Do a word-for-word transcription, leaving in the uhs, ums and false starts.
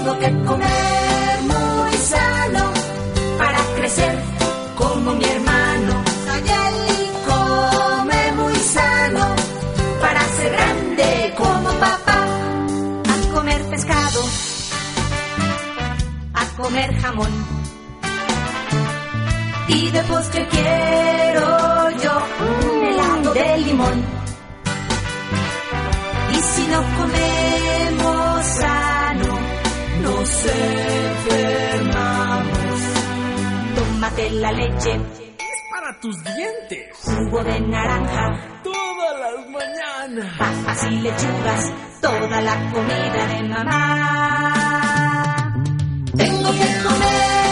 Tengo que comer muy sano para crecer como mi hermano. Nayeli come muy sano para ser grande como papá. A comer pescado, a comer jamón, y de postre quiero yo un helado de limón. Y si no comemos sano, nos enfermamos. Tómate la leche, es para tus dientes. Jugo de naranja, todas las mañanas. Papas y lechugas, toda la comida de mamá. Tengo que comer